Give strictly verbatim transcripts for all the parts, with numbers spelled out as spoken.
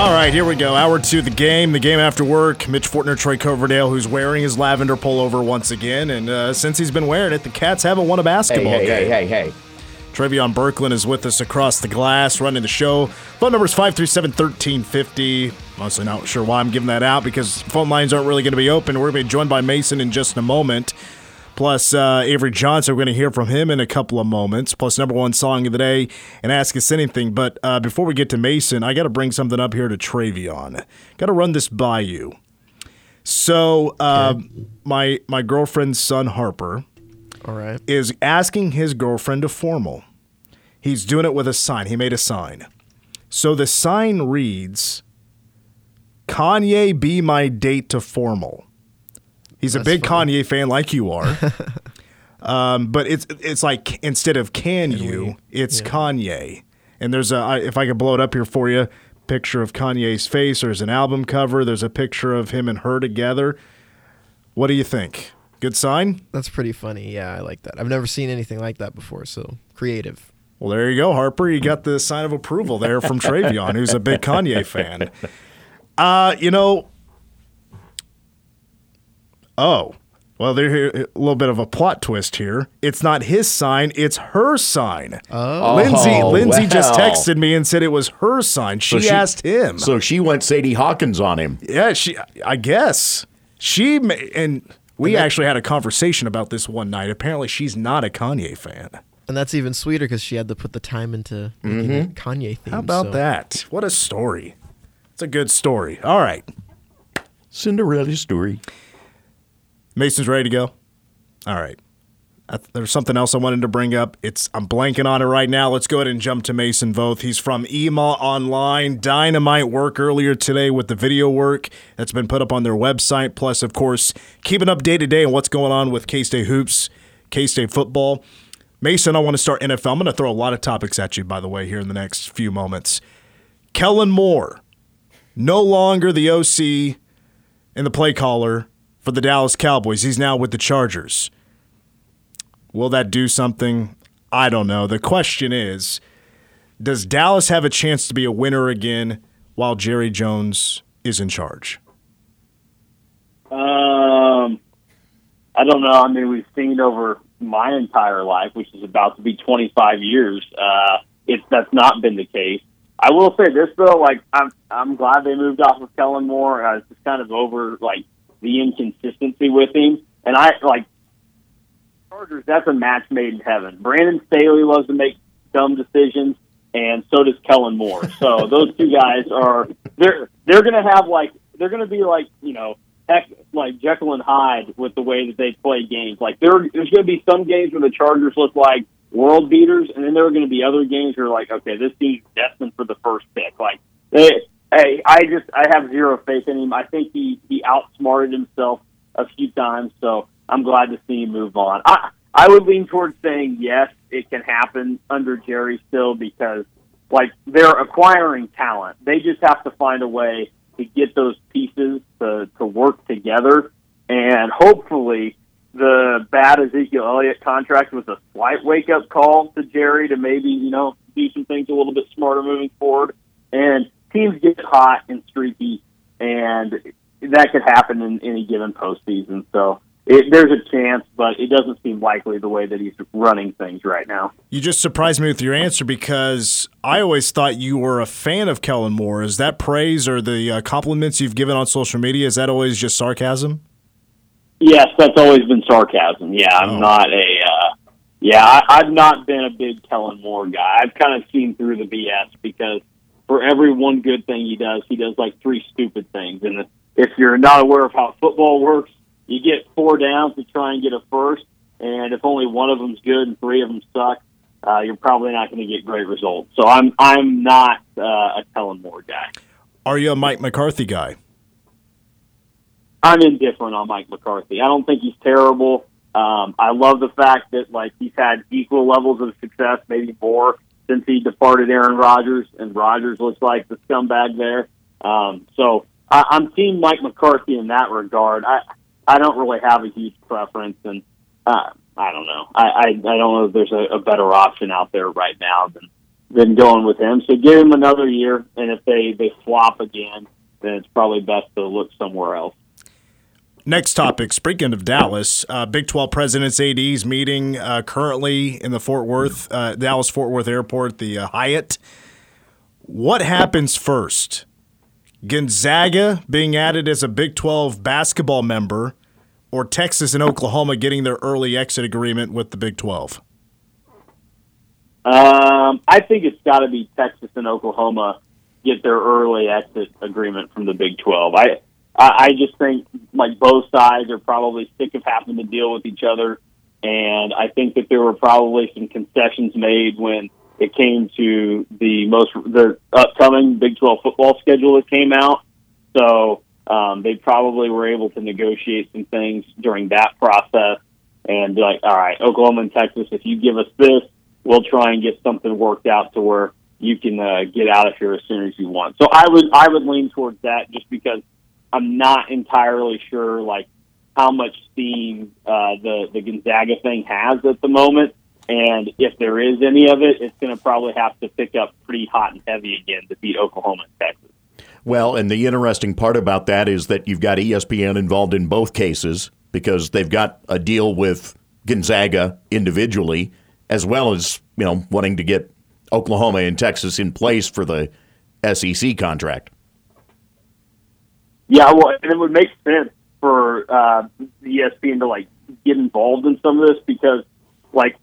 All right, here we go. Hour two, the game, the game after work. Mitch Fortner, Troy Coverdale, who's wearing his lavender pullover once again. And uh, since he's been wearing it, the Cats haven't won a basketball hey, hey, game. Hey, hey, hey, Trevion Berkland is with us across the glass, running the show. Phone number is five three seven, one three five zero. Honestly, not sure why I'm giving that out because phone lines aren't really going to be open. We're going to be joined by Mason in just a moment. Plus, uh, Avery Johnson, we're going to hear from him in a couple of moments. Plus, number one song of the day, and Ask Us Anything. But uh, before we get to Mason, I got to bring something up here to Trevion. Got to run this by you. So, uh, okay. my my girlfriend's son, Harper, All right. is asking his girlfriend to formal. He's doing it with a sign. He made a sign. So the sign reads, Kanye be my date to formal. He's That's a big funny. Kanye fan like you are. um, but it's it's like instead of can, can you, we? it's yeah. Kanye. And there's a, if I could blow it up here for you, picture of Kanye's face. There's an album cover. There's a picture of him and her together. What do you think? Good sign? That's pretty funny. Yeah, I like that. I've never seen anything like that before, so creative. Well, there you go, Harper. You got the sign of approval there from Trevion, who's a big Kanye fan. Uh, you know, oh, well, there's a little bit of a plot twist here. It's not his sign, it's her sign. Oh, Lindsay, Lindsay wow. just texted me and said it was her sign. She, so she asked him. So she went Sadie Hawkins on him. Yeah, she. I guess. She, and we and actually had a conversation about this one night. Apparently, she's not a Kanye fan. And that's even sweeter because she had to put the time into making mm-hmm. a Kanye theme. How about so. that? What a story. It's a good story. All right. Cinderella story. Mason's ready to go? All right. I th- there's something else I wanted to bring up. It's I'm blanking on it right now. Let's go ahead and jump to Mason Voth. He's from E M A Online. Dynamite work earlier today with the video work that's been put up on their website. Plus, of course, keeping up day to day on what's going on with K-State hoops, K-State football. Mason, I want to start N F L. I'm going to throw a lot of topics at you, by the way, here in the next few moments. Kellen Moore, no longer the O C and the play caller for the Dallas Cowboys. He's now with the Chargers. Will that do something? I don't know. The question is, does Dallas have a chance to be a winner again while Jerry Jones is in charge? Um, I don't know. I mean, we've seen over my entire life, which is about to be twenty-five years, uh, it's that's not been the case. I will say this though, like I'm I'm glad they moved off of Kellen Moore. I was just kind of over like the inconsistency with him, and I like Chargers. That's a match made in heaven. Brandon Staley loves to make dumb decisions, and so does Kellen Moore. So those two guys are they're they're gonna have like they're gonna be like you know. Heck, like Jekyll and Hyde with the way that they play games. Like there, there's going to be some games where the Chargers look like world beaters, and then there are going to be other games where like, okay, this team's destined for the first pick. Like, they, hey, I just I have zero faith in him. I think he he outsmarted himself a few times, so I'm glad to see him move on. I I would lean towards saying yes, it can happen under Jerry still because like they're acquiring talent. They just have to find a way to get those pieces to, to work together. And hopefully the bad Ezekiel Elliott contract was a slight wake-up call to Jerry to maybe, you know, do some things a little bit smarter moving forward. And teams get hot and streaky, and that could happen in any given postseason. So it, there's a chance, but it doesn't seem likely the way that he's running things right now. You just surprised me with your answer because I always thought you were a fan of Kellen Moore. Is that praise or the uh, compliments you've given on social media, is that always just sarcasm? Yes, that's always been sarcasm. Yeah, I'm oh. not a uh, – yeah, I, I've not been a big Kellen Moore guy. I've kind of seen through the B S because for every one good thing he does, he does like three stupid things. And if you're not aware of how football works, you get four downs to try and get a first, and if only one of them's good and three of them suck, uh, you're probably not going to get great results. So I'm I'm not uh, a Kellen Moore guy. Are you a Mike McCarthy guy? I'm indifferent on Mike McCarthy. I don't think he's terrible. Um, I love the fact that like he's had equal levels of success, maybe more, since he departed Aaron Rodgers, and Rodgers looks like the scumbag there. Um, so I, I'm team Mike McCarthy in that regard. I. I don't really have a huge preference, and uh, I don't know. I, I, I don't know if there's a, a better option out there right now than than going with him. So give him another year, and if they, they flop again, then it's probably best to look somewhere else. Next topic, speaking of Dallas, uh, Big twelve Presidents A Ds meeting uh, currently in the Fort Worth, uh, Dallas-Fort Worth Airport, the uh, Hyatt. What happens first? Gonzaga being added as a Big twelve basketball member, or Texas and Oklahoma getting their early exit agreement with the Big twelve? Um, I think it's got to be Texas and Oklahoma get their early exit agreement from the Big twelve. I I just think like both sides are probably sick of having to deal with each other, and I think that there were probably some concessions made when it came to the most the upcoming Big twelve football schedule that came out. So um, they probably were able to negotiate some things during that process and be like, all right, Oklahoma and Texas, if you give us this, we'll try and get something worked out to where you can uh, get out of here as soon as you want. So I would I would lean towards that just because I'm not entirely sure like how much steam uh, the the Gonzaga thing has at the moment, and if there is any of it, it's going to probably have to pick up pretty hot and heavy again to beat Oklahoma and Texas. Well, and the interesting part about that is that you've got E S P N involved in both cases because they've got a deal with Gonzaga individually, as well as you know wanting to get Oklahoma and Texas in place for the S E C contract. Yeah, well, and it would make sense for uh, the E S P N to like get involved in some of this because, like,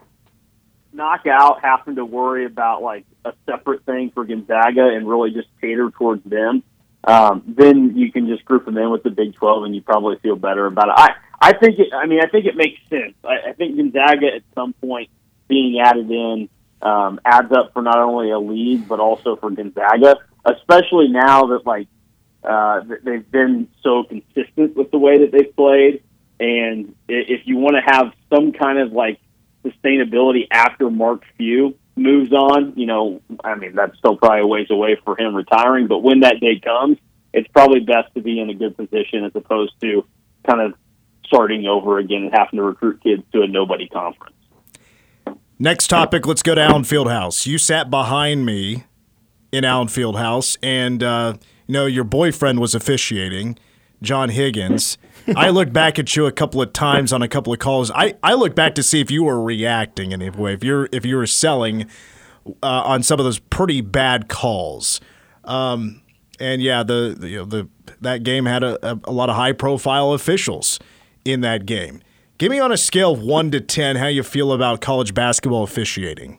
knockout having to worry about like a separate thing for Gonzaga and really just cater towards them. Um, then you can just group them in with the Big twelve, and you probably feel better about it. I, I think it. I mean, I think it makes sense. I, I think Gonzaga at some point being added in um, adds up for not only a league but also for Gonzaga, especially now that like. Uh, they've been so consistent with the way that they've played, and if you want to have some kind of like sustainability after Mark Few moves on, you know, I mean that's still probably a ways away for him retiring. But when that day comes, it's probably best to be in a good position as opposed to kind of starting over again and having to recruit kids to a nobody conference. Next topic, let's go to Allen Fieldhouse. You sat behind me in Allen Fieldhouse, and uh, you know, your boyfriend was officiating, John Higgins. I looked back at you a couple of times on a couple of calls. I, I looked back to see if you were reacting in any way, if you're if you were selling uh, on some of those pretty bad calls. Um, and yeah, the, the you know the that game had a, a, a lot of high profile officials in that game. Give me on a scale of one to ten how you feel about college basketball officiating.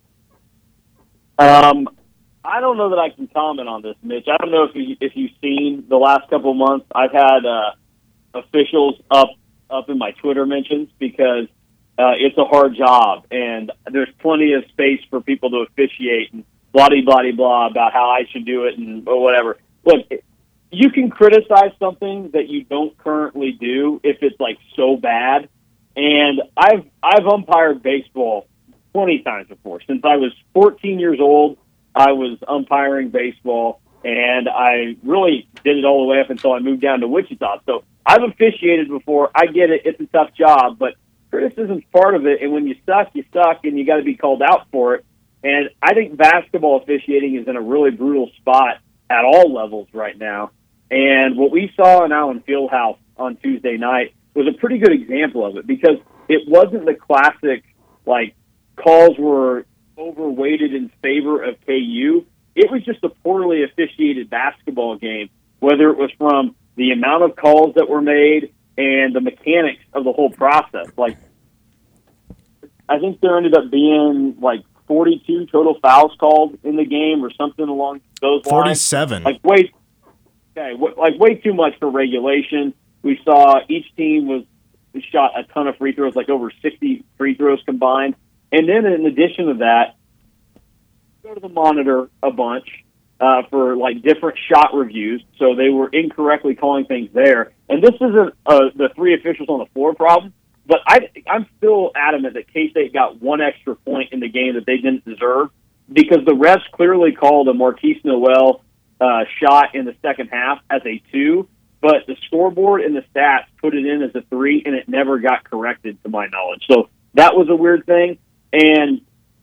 Um. I don't know that I can comment on this, Mitch. I don't know if you, if you've seen the last couple of months. I've had uh, officials up up in my Twitter mentions because uh, it's a hard job, and there's plenty of space for people to officiate and blah blah blah about how I should do it and or whatever. Look, you can criticize something that you don't currently do if it's like so bad. And I've I've umpired baseball twenty times before since I was fourteen years old. I was umpiring baseball, and I really did it all the way up until I moved down to Wichita. So I've officiated before. I get it. It's a tough job, but criticism's part of it. And when you suck, you suck, and you got to be called out for it. And I think basketball officiating is in a really brutal spot at all levels right now. And what we saw in Allen Fieldhouse on Tuesday night was a pretty good example of it because it wasn't the classic, like, calls were overweighted in favor of K U. It was just a poorly officiated basketball game, whether it was from the amount of calls that were made and the mechanics of the whole process. Like, I think there ended up being like forty-two total fouls called in the game or something along those lines. forty-seven. Like way, okay, like way too much for regulation. We saw each team was shot a ton of free throws, like over sixty free throws combined. And then in addition to that, go to the monitor a bunch uh, for like different shot reviews. So they were incorrectly calling things there. And this isn't uh, the three officials on the floor problem, but I, I'm still adamant that K-State got one extra point in the game that they didn't deserve because the refs clearly called a Marquise Noel uh, shot in the second half as a two, but the scoreboard and the stats put it in as a three, and it never got corrected to my knowledge. So that was a weird thing. And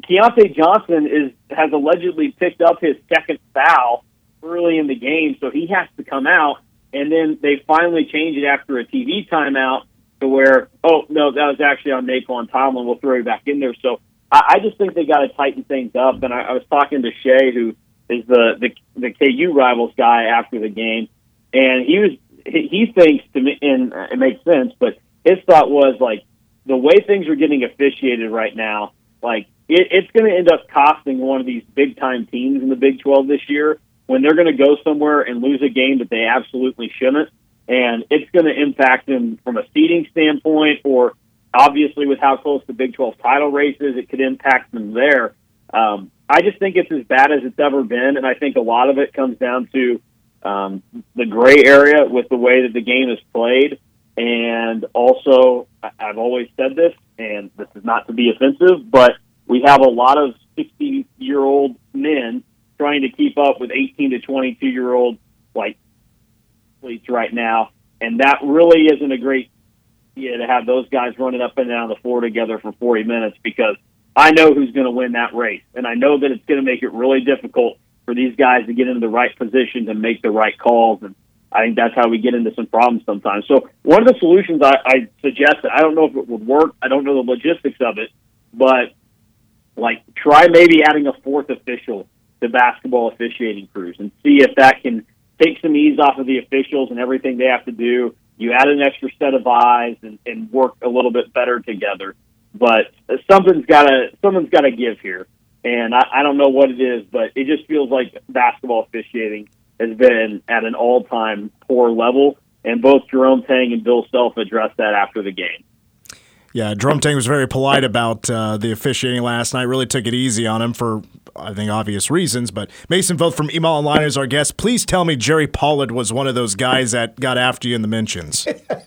Keontae Johnson is has allegedly picked up his second foul early in the game, so he has to come out. And then they finally change it after a T V timeout to where, oh, no, that was actually on Naquan Tomlin. We'll throw you back in there. So I, I just think they got to tighten things up. And I, I was talking to Shea, who is the, the the K U Rivals guy after the game, and he was he, he thinks, to me, and it makes sense, but his thought was, like, the way things are getting officiated right now, like, it, it's going to end up costing one of these big-time teams in the Big twelve this year when they're going to go somewhere and lose a game that they absolutely shouldn't. And it's going to impact them from a seeding standpoint, or obviously with how close the Big twelve title race is, it could impact them there. Um, I just think it's as bad as it's ever been, and I think a lot of it comes down to um, the gray area with the way that the game is played. And also, I've always said this, and this is not to be offensive, but we have a lot of sixty-year-old men trying to keep up with eighteen to twenty-two-year-old, like, athletes right now, and that really isn't a great idea to have those guys running up and down the floor together for forty minutes, because I know who's going to win that race, and I know that it's going to make it really difficult for these guys to get into the right positions and make the right calls, and I think that's how we get into some problems sometimes. So one of the solutions I, I suggested, I don't know if it would work, I don't know the logistics of it, but like try maybe adding a fourth official to basketball officiating crews and see if that can take some ease off of the officials and everything they have to do. You add an extra set of eyes and, and work a little bit better together. But something's got to something's got to give here, and I, I don't know what it is, but it just feels like basketball officiating has been at an all-time poor level, and both Jerome Tang and Bill Self addressed that after the game. Yeah, Jerome Tang was very polite about uh, the officiating last night, really took it easy on him for, I think, obvious reasons. But Mason Voth from Email Online is our guest. Please tell me Jerry Pollard was one of those guys that got after you in the mentions.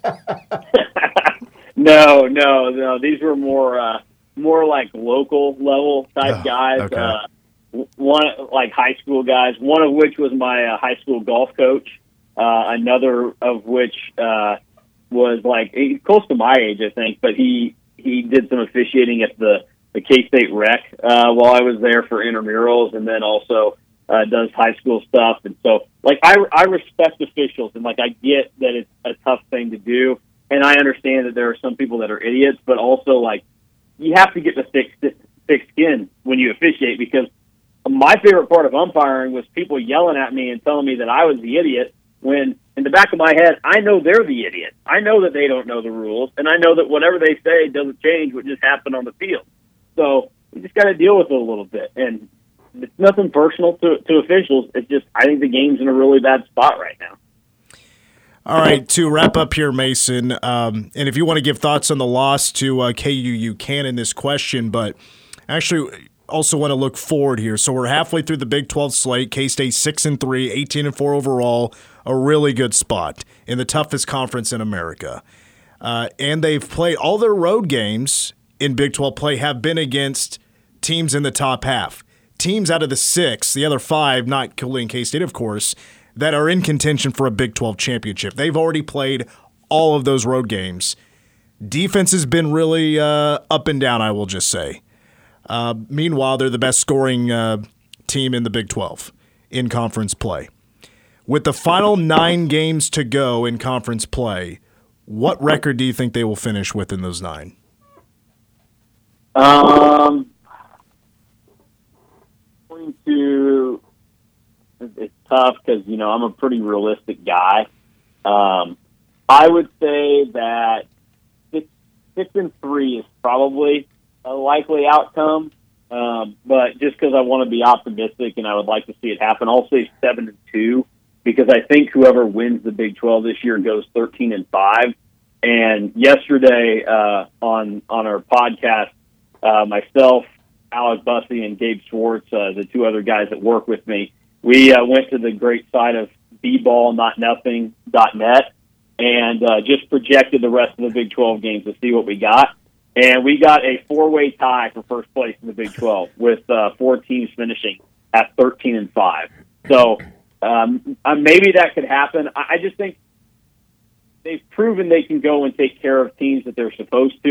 no, no, no. These were more uh, more like local level type oh, guys. Okay. Uh, one like high school guys, one of which was my uh, high school golf coach, uh, another of which uh, was like he's close to my age, I think, but he he did some officiating at the, the K-State Rec uh, while I was there for intramurals, and then also uh, does high school stuff. And so, like, I, I respect officials, and, like, I get that it's a tough thing to do, and I understand that there are some people that are idiots, but also, like, you have to get the thick, thick skin when you officiate, because my favorite part of umpiring was people yelling at me and telling me that I was the idiot, when in the back of my head, I know they're the idiot. I know that they don't know the rules, and I know that whatever they say doesn't change what just happened on the field. So we just got to deal with it a little bit. And it's nothing personal to, to officials. It's just I think the game's in a really bad spot right now. All right, to wrap up here, Mason, um, and if you want to give thoughts on the loss to uh, K U, you can in this question, but actually also want to look forward here. So we're halfway through the Big twelve slate. K-State six and three, eighteen and four overall, a really good spot in the toughest conference in America. Uh, and they've played all their road games in Big twelve play have been against teams in the top half. Teams out of the six, the other five, not including K-State, of course, that are in contention for a Big twelve championship. They've already played all of those road games. Defense has been really uh, up and down, I will just say. Uh, meanwhile, they're the best scoring uh, team in the Big twelve in conference play. With the final nine games to go in conference play, what record do you think they will finish with in those nine? Um, going to it's tough because you know I'm a pretty realistic guy. Um, I would say that six, six and three is probably a likely outcome, um, but just because I want to be optimistic and I would like to see it happen, I'll say seven and two because I think whoever wins the Big twelve this year goes thirteen and five. And yesterday uh, on on our podcast. Uh, myself, Alec Bussey, and Gabe Schwartz, uh, the two other guys that work with me, we uh, went to the great site of b ball not nothing dot net and uh, just projected the rest of the Big twelve games to see what we got. And we got a four-way tie for first place in the Big twelve with uh, four teams finishing at thirteen and five. So um, uh, maybe that could happen. I, I just think they've proven they can go and take care of teams that they're supposed to.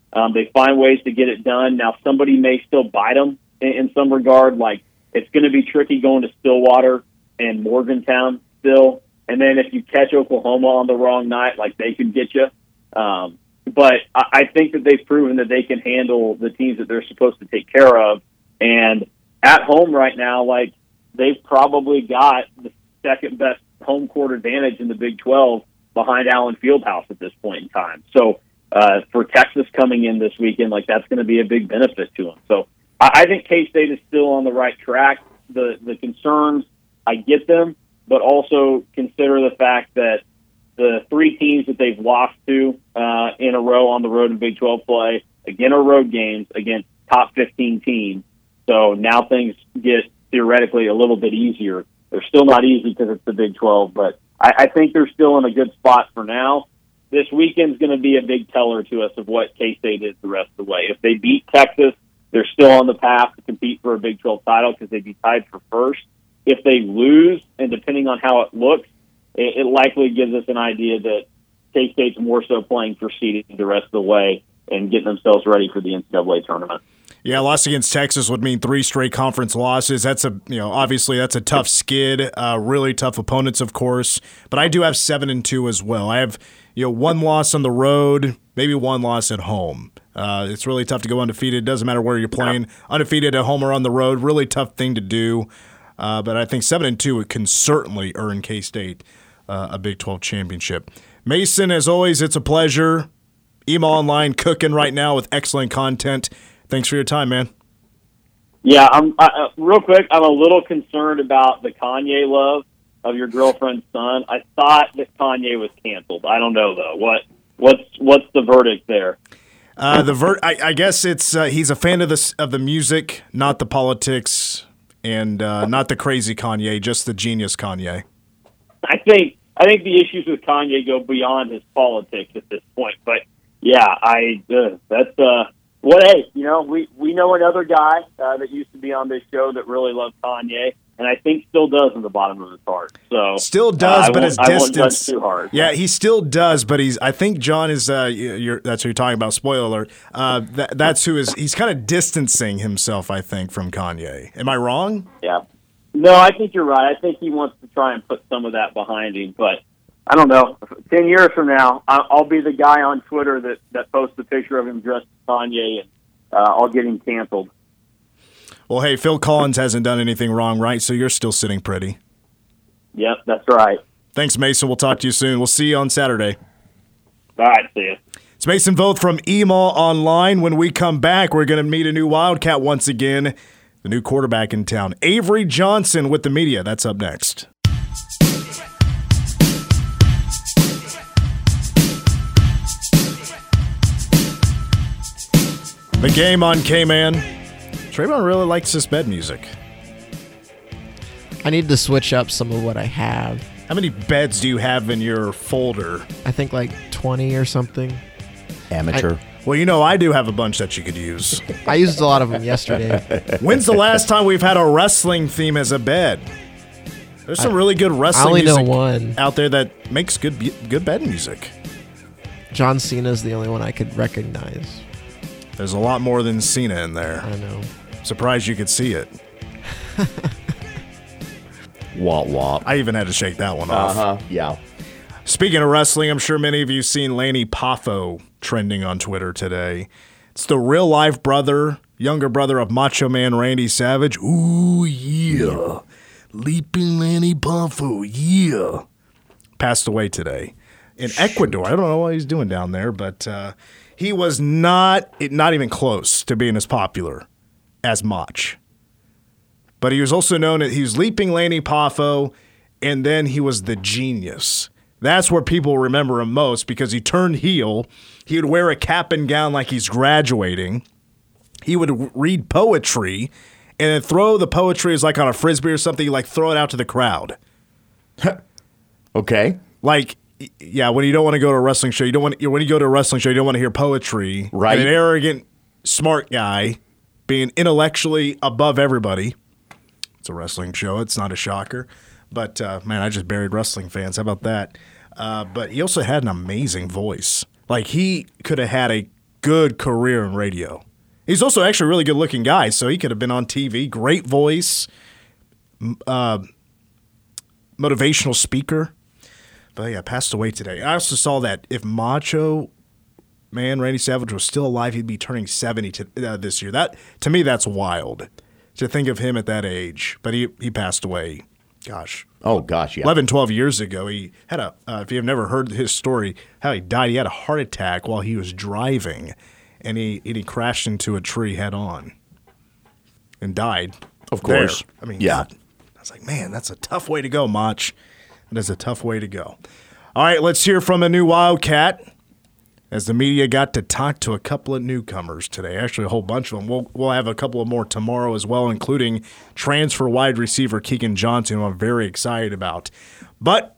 Um, they find ways to get it done. Now, somebody may still bite them in, in some regard. Like, it's going to be tricky going to Stillwater and Morgantown still. And then if you catch Oklahoma on the wrong night, like, they could get you. Um, but I, I think that they've proven that they can handle the teams that they're supposed to take care of. And at home right now, like, they've probably got the second best home court advantage in the Big twelve behind Allen Fieldhouse at this point in time. So uh, for Texas coming in this weekend, like, that's going to be a big benefit to them. So I, I think K-State is still on the right track. The the concerns, I get them, but also consider the fact that the three teams that they've lost to uh, in a row on the road in Big twelve play, again, are road games against top fifteen teams. So now things get theoretically a little bit easier. They're still not easy because it's the Big twelve, but I, I think they're still in a good spot for now. This weekend's going to be a big teller to us of what K-State is the rest of the way. If they beat Texas, they're still on the path to compete for a Big twelve title because they'd be tied for first. If they lose, and depending on how it looks, it, it likely gives us an idea that K-State's more so playing for seeding the rest of the way and getting themselves ready for the N C double A tournament. Yeah, loss against Texas would mean three straight conference losses. That's a you know obviously that's a tough skid. Uh, really tough opponents, of course. But I do have seven and two as well. I have you know one loss on the road, maybe one loss at home. Uh, it's really tough to go undefeated. It doesn't matter where you're playing, undefeated at home or on the road. Really tough thing to do. Uh, but I think seven and two can certainly earn K-State uh, a Big twelve championship. Mason, as always, it's a pleasure. Email Online cooking right now with excellent content. Thanks for your time, man. Yeah, I'm uh, real quick. I'm a little concerned about the Kanye love of your girlfriend's son. I thought that Kanye was canceled. I don't know though. What what's what's the verdict there? Uh, the ver- I, I guess it's uh, he's a fan of the of the music, not the politics, and uh, not the crazy Kanye, just the genius Kanye. I think I think the issues with Kanye go beyond his politics at this point. But yeah, I uh, that's. Uh, Well, hey, you know, we, we know another guy uh, that used to be on this show that really loved Kanye, and I think still does in the bottom of his heart. So still does, uh, but his distance. Too hard. Yeah, he still does, but he's. I think John is. Uh, you're, that's who you're talking about. Spoiler alert. Uh, that, that's who is. He's kind of distancing himself, I think, from Kanye. Am I wrong? Yeah. No, I think you're right. I think he wants to try and put some of that behind him, but I don't know. Ten years from now, I'll be the guy on Twitter that, that posts a picture of him dressed as Kanye, and uh, I'll get him canceled. Well, hey, Phil Collins hasn't done anything wrong, right? So you're still sitting pretty. Yep, that's right. Thanks, Mason. We'll talk to you soon. We'll see you on Saturday. All right, see you. It's Mason Voth from E M A Online. When we come back, we're going to meet a new Wildcat once again, the new quarterback in town, Avery Johnson with the media. That's up next. The game on K-Man. Trayvon really likes this bed music. I need to switch up some of what I have. How many beds do you have in your folder? I think like twenty or something. Amateur. I, Well, you know, I do have a bunch that you could use. I used a lot of them yesterday. When's the last time we've had a wrestling theme as a bed? There's some I, really good I wrestling only music know one. out there that makes good good bed music. John Cena's the only one I could recognize. There's a lot more than Cena in there. I know. Surprised you could see it. Wah wah. I even had to shake that one off. Uh huh. Yeah. Speaking of wrestling, I'm sure many of you seen Lanny Poffo trending on Twitter today. It's the real life brother, younger brother of Macho Man Randy Savage. Ooh, yeah. Leaping Lanny Poffo, yeah. Passed away today in Ecuador. I don't know what he's doing down there, but uh, he was not, not even close to being as popular as Mach. But he was also known as, he was Leaping Lanny Poffo, and then he was the Genius. That's where people remember him most because he turned heel. He would wear a cap and gown like he's graduating. He would read poetry and then throw the poetry as like on a frisbee or something, like throw it out to the crowd. Okay. Like, yeah, when you don't want to go to a wrestling show, you don't want when you go to a wrestling show, you don't want to hear poetry. Right. And an arrogant, smart guy being intellectually above everybody. It's a wrestling show. It's not a shocker. But, uh, man, I just buried wrestling fans. How about that? Uh, but he also had an amazing voice. Like, he could have had a good career in radio. He's also actually a really good-looking guy, so he could have been on T V. Great voice, uh, motivational speaker. But yeah, passed away today. I also saw that if Macho Man Randy Savage was still alive, he'd be turning seventy to, uh, this year. That to me, that's wild to think of him at that age. But he he passed away. Gosh. Oh, gosh, yeah. eleven, twelve years ago. He had a, uh, if you've never heard his story, how he died, he had a heart attack while he was driving, and he, and he crashed into a tree head on and died. Of course. There. I mean, yeah. God, I was like, man, that's a tough way to go, Mach. That is a tough way to go. All right, let's hear from a new Wildcat as the media got to talk to a couple of newcomers today. Actually, a whole bunch of them. We'll, we'll have a couple of more tomorrow as well, including transfer wide receiver Keegan Johnson, who I'm very excited about. But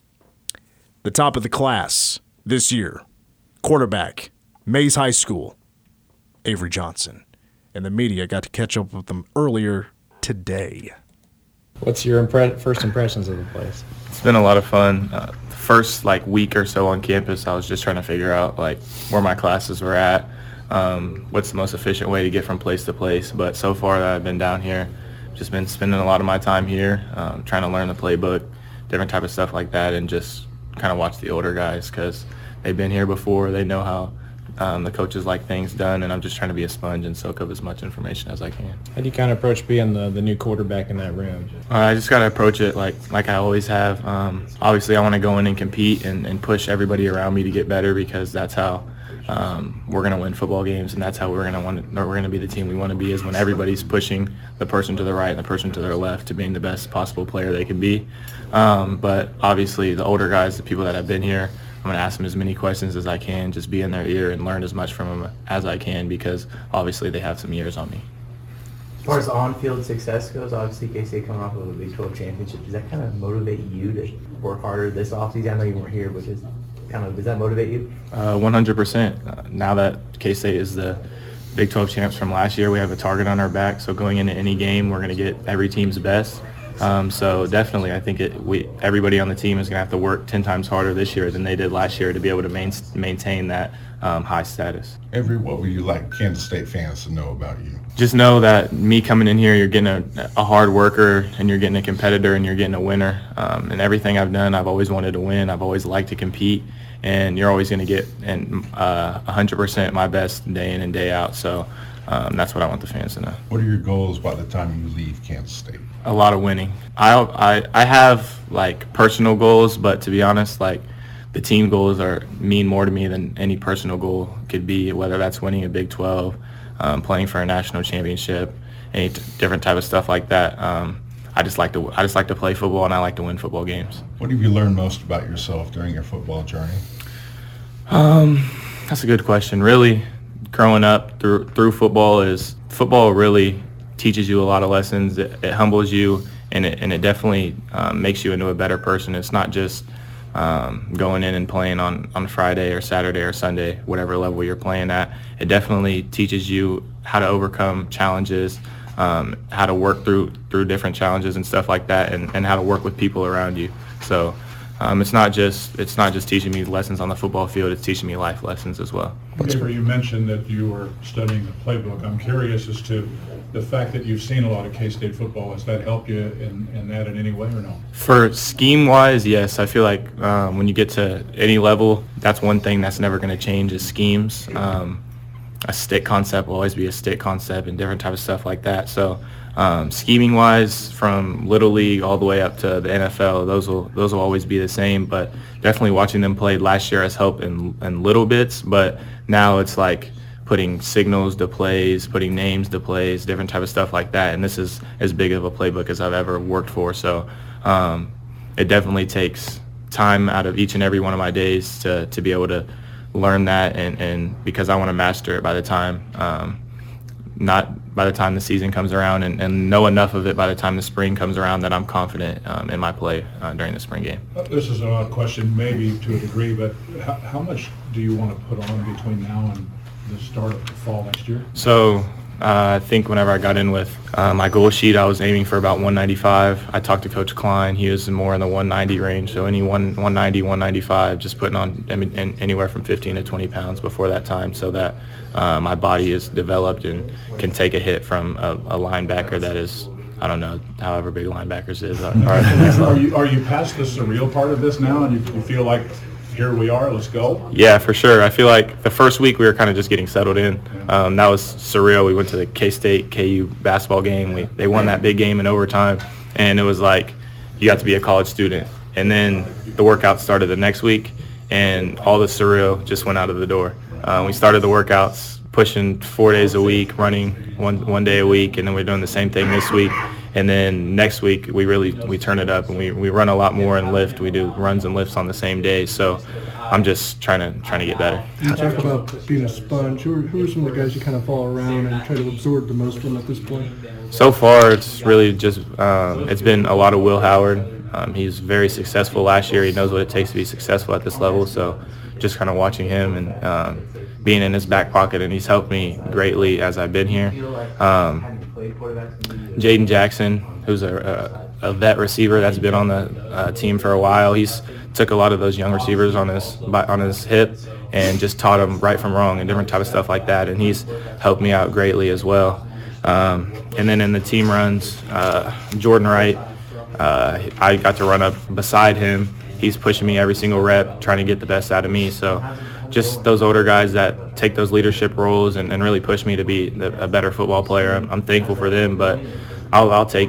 the top of the class this year, quarterback, Mays High School, Avery Johnson. And the media got to catch up with them earlier today. What's your impre- first impressions of the place? It's been a lot of fun. Uh, the first like week or so on campus, I was just trying to figure out like where my classes were at, um, what's the most efficient way to get from place to place. But so far that I've been down here, just been spending a lot of my time here, um, trying to learn the playbook, different type of stuff like that, and just kind of watch the older guys because they've been here before. They know how um, the coaches like things done, and I'm just trying to be a sponge and soak up as much information as I can. How do you kind of approach being the, the new quarterback in that room? Uh, I just got to approach it like like I always have. Um, obviously, I want to go in and compete and, and push everybody around me to get better because that's how um, we're going to win football games, and that's how we're going to want to, or we're going to be the team we want to be is when everybody's pushing the person to the right and the person to their left to being the best possible player they can be. Um, but obviously, the older guys, the people that have been here, I'm going to ask them as many questions as I can, just be in their ear and learn as much from them as I can because obviously they have some years on me. As far as on-field success goes, obviously K-State coming off of a Big twelve championship, does that kind of motivate you to work harder this offseason? I know you weren't here, but just kind of, does that motivate you? Uh, one hundred percent. Uh, now that K-State is the Big twelve champs from last year, we have a target on our back. So going into any game, we're going to get every team's best. Um, so definitely, I think it, we everybody on the team is going to have to work ten times harder this year than they did last year to be able to main, maintain that um, high status. Avery, what would you like Kansas State fans to know about you? Just know that me coming in here, you're getting a, a hard worker and you're getting a competitor and you're getting a winner. Um, and everything I've done, I've always wanted to win. I've always liked to compete. And you're always going to get and uh, one hundred percent my best day in and day out. So um, that's what I want the fans to know. What are your goals by the time you leave Kansas State? A lot of winning. I, I I have like personal goals, but to be honest, like the team goals are mean more to me than any personal goal could be. Whether that's winning a Big twelve, um, playing for a national championship, any t- different type of stuff like that. Um, I just like to I just like to play football and I like to win football games. What have you learned most about yourself during your football journey? Um, that's a good question. Really, growing up through through football is football really teaches you a lot of lessons. It, it humbles you, and it and it definitely um, makes you into a better person. It's not just um, going in and playing on, on Friday or Saturday or Sunday, whatever level you're playing at. It definitely teaches you how to overcome challenges, um, how to work through through different challenges and stuff like that, and, and how to work with people around you. So um, it's not just it's not just teaching me lessons on the football field. It's teaching me life lessons as well. Avery, you mentioned that you were studying the playbook. I'm curious as to the fact that you've seen a lot of K-State football. Has that helped you in, in that in any way or no? For scheme-wise, yes. I feel like um, when you get to any level, that's one thing that's never going to change is schemes. Um, a stick concept will always be a stick concept and different type of stuff like that. So um, scheming-wise, from Little League all the way up to the N F L, those will those will always be the same. But definitely watching them play last year has helped in, in little bits. But now it's like putting signals to plays, putting names to plays, different type of stuff like that. And this is as big of a playbook as I've ever worked for. So um, it definitely takes time out of each and every one of my days to, to be able to learn that. And, and because I want to master it by the time, um, not by the time the season comes around and, and know enough of it by the time the spring comes around that I'm confident um, in my play uh, during the spring game. This is an odd question maybe to a degree, but how, how much do you want to put on between now and the start of the fall next year? So uh, I think whenever I got in with Uh, my goal sheet, I was aiming for about one ninety-five. I talked to Coach Klein. He was more in the one ninety range, so any one, 190, one ninety-five, just putting on I mean, anywhere from fifteen to twenty pounds before that time so that uh, my body is developed and can take a hit from a, a linebacker that is, I don't know, however big linebackers is. Are, are, are, you, are you past the surreal part of this now, and you, you feel like, here we are, let's go? Yeah, for sure. I feel like the first week we were kind of just getting settled in. Um, that was surreal. We went to the K-State K U basketball game. We, they won that big game in overtime, and it was like you got to be a college student. And then the workout started the next week, and all the surreal just went out of the door. Uh, we started the workouts pushing four days a week, running one one day a week, and then we're doing the same thing this week. And then next week we really we turn it up and we, we run a lot more and lift. We do runs and lifts on the same day. So I'm just trying to trying to get better. You talk about being a sponge. Who are, who are some of the guys you kind of fall around and try to absorb the most from at this point? So far, it's really just um, it's been a lot of Will Howard. Um, he's very successful last year. He knows what it takes to be successful at this level. So just kind of watching him and um, being in his back pocket, and he's helped me greatly as I've been here. Um, Jaden Jackson, who's a, a, a vet receiver that's been on the uh, team for a while. He's took a lot of those young receivers on his on his hip and just taught them right from wrong and different type of stuff like that. And he's helped me out greatly as well. Um, and then in the team runs, uh, Jordan Wright, uh, I got to run up beside him. He's pushing me every single rep, trying to get the best out of me. So just those older guys that take those leadership roles and, and really push me to be the, a better football player. I'm, I'm thankful for them, but I'll, I'll take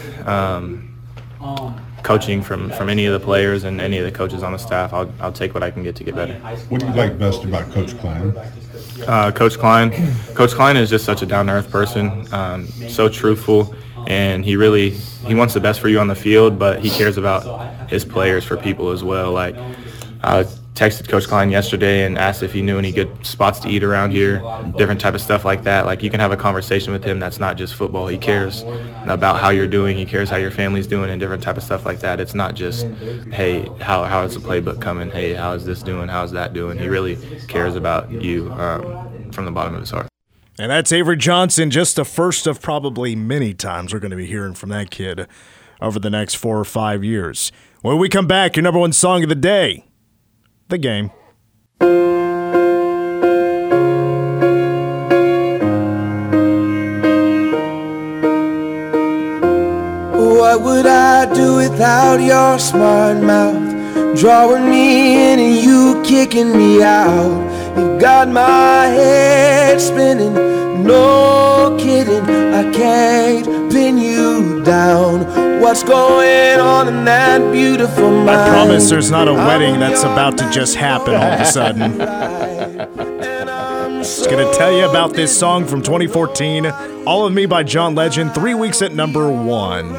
um, coaching from, from any of the players and any of the coaches on the staff. I'll, I'll take what I can get to get better. What do you like best about Coach Klein? Uh, Coach Klein. Coach Klein is just such a down-to-earth person, um, so truthful, and he really he wants the best for you on the field, but he cares about his players for people as well. Like, I texted Coach Klein yesterday and asked if he knew any good spots to eat around here, different type of stuff like that. Like, you can have a conversation with him that's not just football. He cares about how you're doing. He cares how your family's doing and different type of stuff like that. It's not just, hey, how how is the playbook coming? Hey, how is this doing? How's that doing? He really cares about you um, from the bottom of his heart. And that's Avery Johnson, just the first of probably many times we're going to be hearing from that kid over the next four or five years. When we come back, your number one song of the day, The Game. What would I do without your smart mouth? Drawing me in and you kicking me out. You got my head spinning, no kidding. I can't pin you down. What's going on in that beautiful mind? I promise there's not a wedding that's about to just happen all of a sudden. Just gonna tell you about this song from twenty fourteen, All of Me by John Legend, three weeks at number one.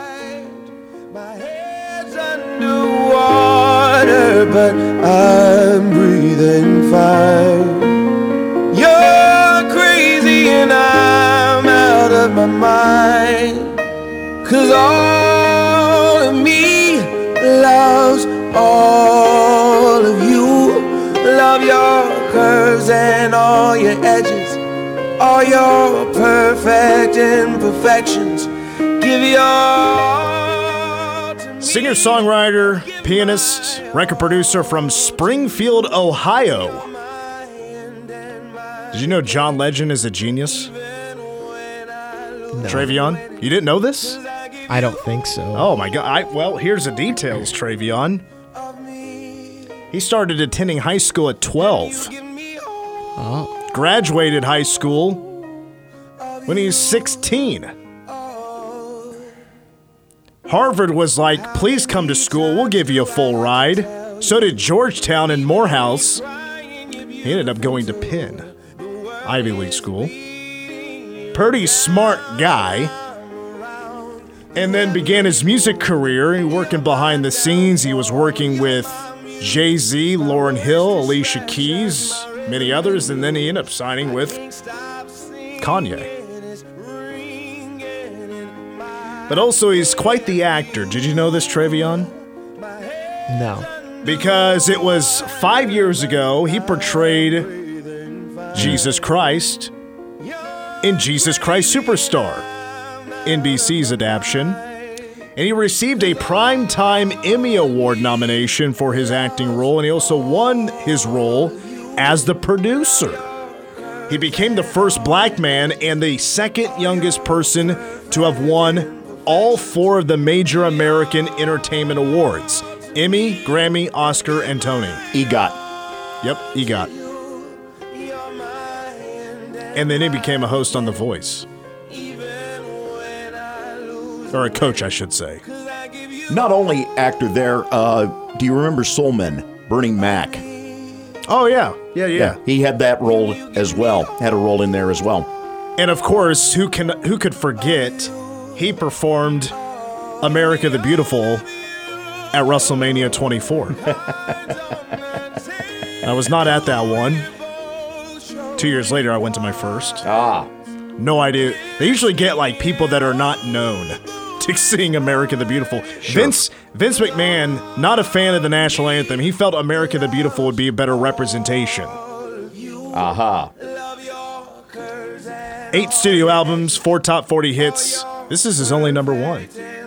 Water, but I'm breathing fine. You're crazy and I'm out of my mind. Cause all of me loves all of you. Love your curves and all your edges, all your perfect imperfections. Give your singer-songwriter, pianist, record producer from Springfield, Ohio. Did you know John Legend is a genius? No. Travion, you didn't know this? I don't think so. Oh my God! I, well, here's the details, Travion. He started attending high school at twelve. Oh. Graduated high school when he was sixteen. Harvard was like, please come to school, we'll give you a full ride. So did Georgetown and Morehouse. He ended up going to Penn, Ivy League school. Pretty smart guy. And then began his music career, working behind the scenes. He was working with Jay-Z, Lauryn Hill, Alicia Keys, many others, and then he ended up signing with Kanye. But also, he's quite the actor. Did you know this, Travion? No. Because it was five years ago, he portrayed Jesus Christ in Jesus Christ Superstar. N B C's adaptation. And he received a Primetime Emmy Award nomination for his acting role, and he also won his role as the producer. He became the first black man and the second youngest person to have won all four of the major American entertainment awards: Emmy, Grammy, Oscar, and Tony. EGOT. Yep, EGOT. And then he became a host on The Voice. Or a coach, I should say. Not only actor there, uh, do you remember Soulman, Bernie Mac? Oh, yeah. Yeah, yeah. Yeah, he had that role as well. Had a role in there as well. And of course, who can who could forget, he performed America the Beautiful at WrestleMania twenty-four. I was not at that one. Two years later, I went to my first. Ah. No idea. They usually get like people that are not known to sing America the Beautiful. Sure. Vince Vince McMahon, not a fan of the national anthem. He felt America the Beautiful would be a better representation. Aha. Eight studio albums, four top forty hits. This is his only number one.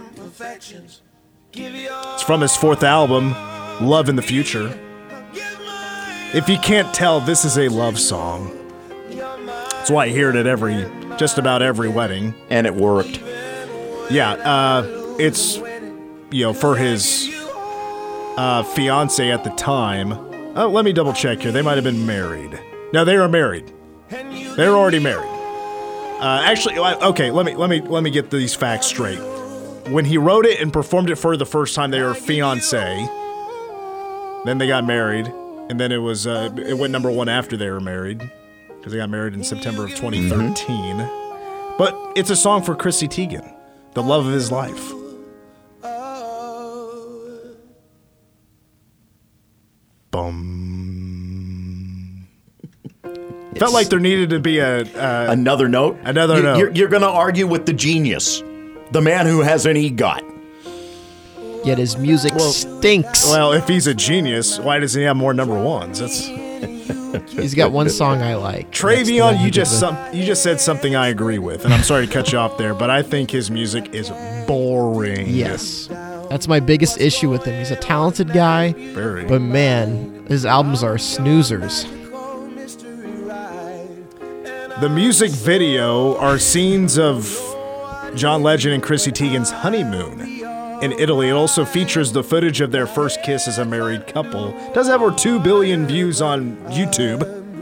It's from his fourth album, Love in the Future. If you can't tell, this is a love song. That's why I hear it at every, just about every wedding. And it worked. Yeah, uh, it's, you know, for his uh, fiance at the time. Oh, let me double check here. They might have been married. No, they were married. They were already married. Uh, actually, okay, let me let me let me get these facts straight. When he wrote it and performed it for the first time, they were fiance. Then they got married, and then it was uh, it went number one after they were married, because they got married in September of twenty thirteen. Mm-hmm. But it's a song for Chrissy Teigen, the love of his life. Bum. Felt like there needed to be a uh, another note. Another you, note. You're, you're going to argue with the genius, the man who has an EGOT. Yet his music well, stinks. Well, if he's a genius, why doesn't he have more number ones? That's. He's got one song I like. Travion, you just some, you just said something I agree with, and I'm sorry to cut you off there, but I think his music is boring. Yes. That's my biggest issue with him. He's a talented guy, Very. but man, his albums are snoozers. The music video are scenes of John Legend and Chrissy Teigen's honeymoon in Italy. It also features the footage of their first kiss as a married couple. It does have over two billion views on YouTube.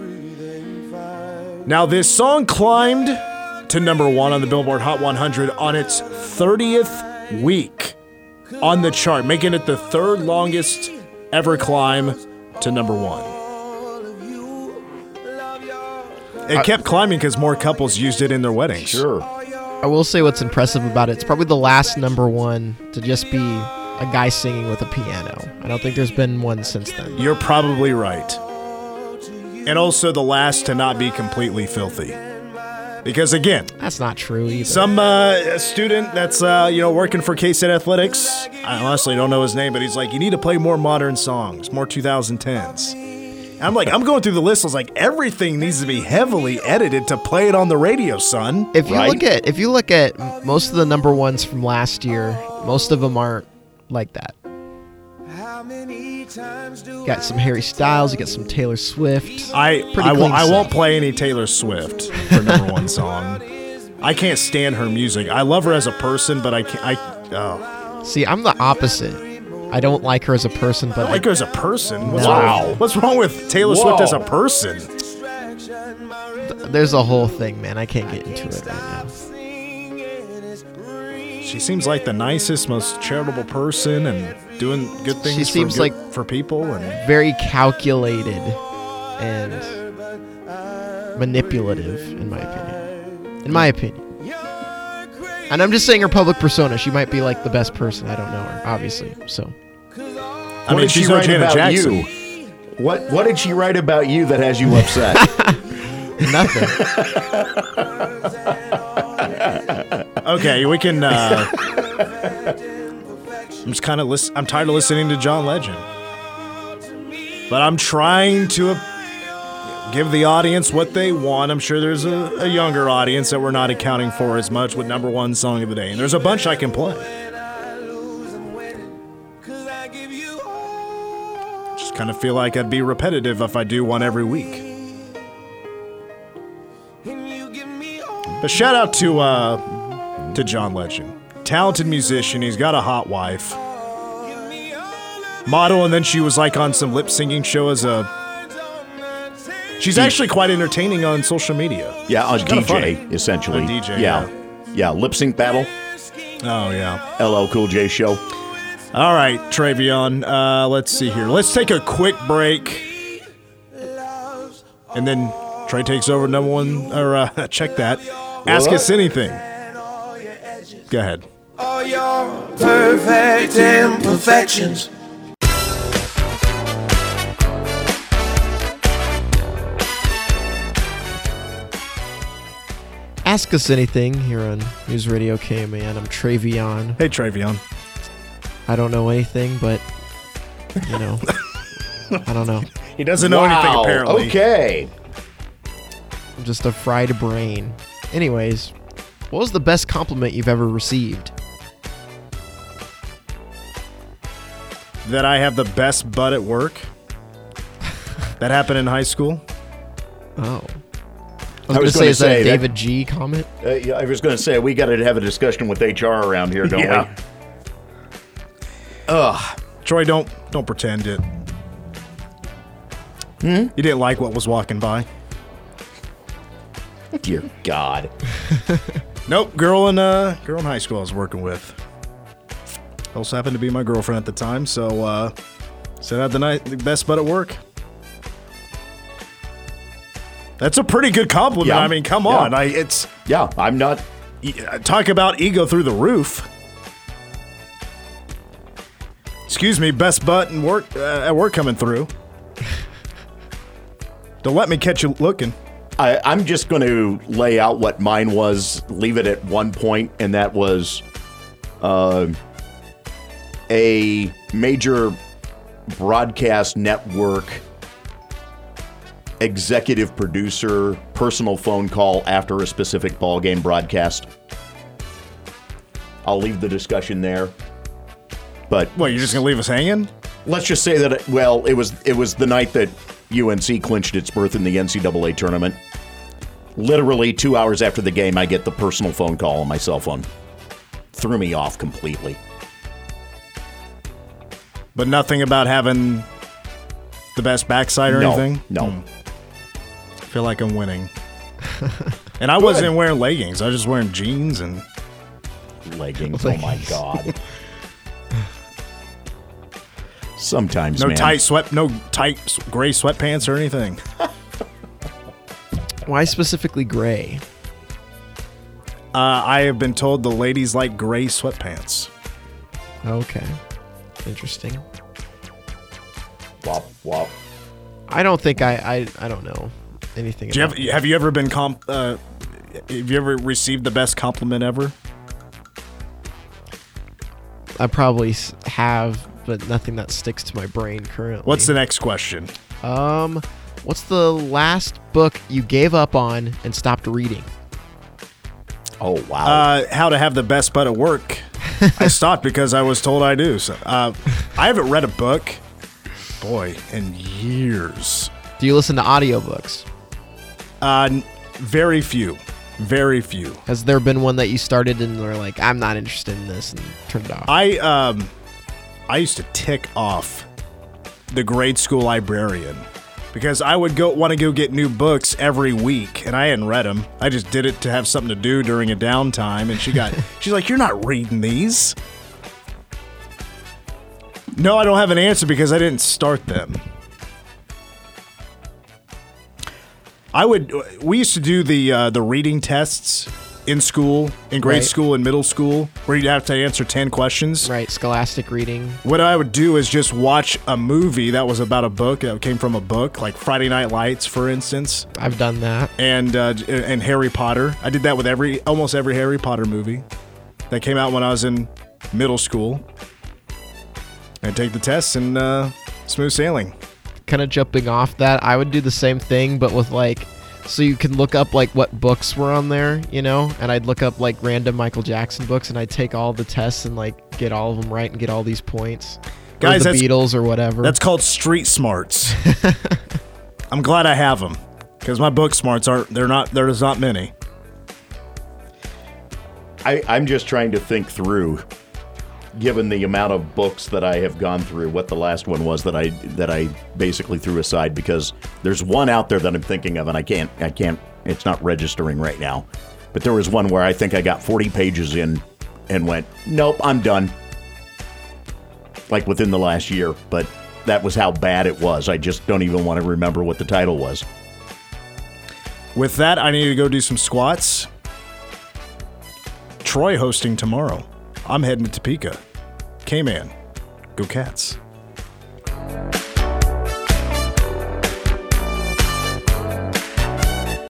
Now, this song climbed to number one on the Billboard Hot one hundred on its thirtieth week on the chart, making it the third longest ever climb to number one. It kept climbing because more couples used it in their weddings. Sure. I will say what's impressive about it, it's probably the last number one to just be a guy singing with a piano. I don't think there's been one since then. You're probably right. And also the last to not be completely filthy. Because again, that's not true either. Some uh, student that's uh, you know working for K-State Athletics, I honestly don't know his name, but he's like, you need to play more modern songs, more twenty tens. I'm like, I'm going through the list. I was like, everything needs to be heavily edited to play it on the radio, son. If you right? look at if you look at most of the number ones from last year, most of them aren't like that. You got some Harry Styles, you got some Taylor Swift. I Pretty I, clean I won't stuff. play any Taylor Swift for number one song. I can't stand her music. I love her as a person, but I can't. I oh. See, I'm the opposite. I don't like her as a person, but I like her as a person. What's Wow. Wrong with, what's wrong with Taylor Whoa. Swift as a person? th- there's a whole thing, man. I can't get into it right now. She seems like the nicest, most charitable person and doing good things. She seems for good, like- for people and Very calculated and manipulative, in my opinion. In my opinion. And I'm just saying her public persona. She might be like the best person. I don't know her, obviously. So. I What mean, did she she's no write Janet about Jackson. you? What What did she write about you that has you upset? Nothing. Okay, we can. Uh, I'm just kind of list. I'm tired of listening to John Legend, but I'm trying to uh, give the audience what they want. I'm sure there's a, a younger audience that we're not accounting for as much with number one song of the day. And there's a bunch I can play. Just kind of feel like I'd be repetitive if I do one every week. But shout out to uh, to John Legend. Talented musician. He's got a hot wife. Model, and then she was like on some lip singing show as a. She's actually quite entertaining on social media. Yeah, on She's D J funny. essentially. On D J, yeah, yeah. yeah. Lip sync battle. Oh yeah. L L Cool J show. All right, Travion. Uh, let's see here. Let's take a quick break, and then Trey takes over number one. Or uh, check that. Ask What? us anything. Go ahead. All your perfect imperfections. Ask us anything here on News Radio K M A N. I'm Travion. Hey, Travion. I don't know anything, but, you know, I don't know. He doesn't know Wow, anything, apparently. Okay. I'm just a fried brain. Anyways, what was the best compliment you've ever received? That I have the best butt at work. That happened in high school. Oh. I I was, was going to say, gonna is that a say that- David G comment? Uh, yeah, I was going to say, we got to have a discussion with H R around here, don't Yeah. we? Ugh. Troy, don't don't pretend it. Hmm? You didn't like what was walking by. Dear God. Nope, girl in uh girl in high school I was working with. Also happened to be my girlfriend at the time, so uh said I had the, night, the best butt at work. That's a pretty good compliment. Yeah. I mean, come Yeah. on. I it's Yeah, I'm not. talk about ego through the roof. Excuse me, best butt and work uh, at work coming through. Don't let me catch you looking. I, I'm just going to lay out what mine was, leave it at one point, and that was uh, a major broadcast network executive producer personal phone call after a specific ball game broadcast. I'll leave the discussion there. But What, you're just gonna leave us hanging? let's just say that it, well, it was it was the night that U N C clinched its berth in the N C double A tournament. Literally two hours after the game, I get the personal phone call on my cell phone. Threw me off completely. But nothing about having the best backside or No, anything? no. Hmm. I feel like I'm winning. And I wasn't even wearing leggings. I was just wearing jeans and Leggings, oh my God. Sometimes, no man. tight sweat, no tight s- gray sweatpants or anything. Why specifically gray? Uh, I have been told the ladies like gray sweatpants. Okay. Interesting. Wop, wop. I don't think I, I, I don't know anything Do you about have, have you ever been comp? Uh, have you ever received the best compliment ever? I probably s- have, but nothing that sticks to my brain currently. What's the next question? Um, what's the last book you gave up on and stopped reading? Oh, wow. Uh, how to have the best butt at work. I stopped because I was told I do. So, uh, I haven't read a book, boy, in years. Do you listen to audiobooks? Uh, n- very few. Very few. Has there been one that you started and were like, I'm not interested in this, and turned it off? I um, I used to tick off the grade school librarian because I would go want to go get new books every week, and I hadn't read them. I just did it to have something to do during a downtime, and she got she's like, "You're not reading these." No, I don't have an answer because I didn't start them. I would. We used to do the uh, the reading tests in school, in grade Right. school and middle school, where you'd have to answer ten questions. Right, scholastic reading. What I would do is just watch a movie that was about a book that came from a book, like Friday Night Lights, for instance, I've done that. and uh, and Harry Potter. I did that with every almost every Harry Potter movie that came out when I was in middle school. And take the tests and uh, smooth sailing. kind of jumping off that, I would do the same thing, but with like, so you can look up like what books were on there, you know, and I'd look up like random Michael Jackson books, and I'd take all the tests and like get all of them right and get all these points. Guys, or the that's, Beatles or whatever. That's called street smarts. I'm glad I have them because my book smarts aren't. They're not. There's not many. I, I'm just trying to think through, given the amount of books that I have gone through, what the last one was that I that I basically threw aside, because there's one out there that I'm thinking of, and I can't I can't it's not registering right now. But there was one where I think I got forty pages in and went, nope, I'm done. Like within the last year, but that was how bad it was. I just don't even want to remember what the title was. With that, I need to go do some squats. Troy hosting tomorrow. I'm heading to Topeka. K-Man, go Cats.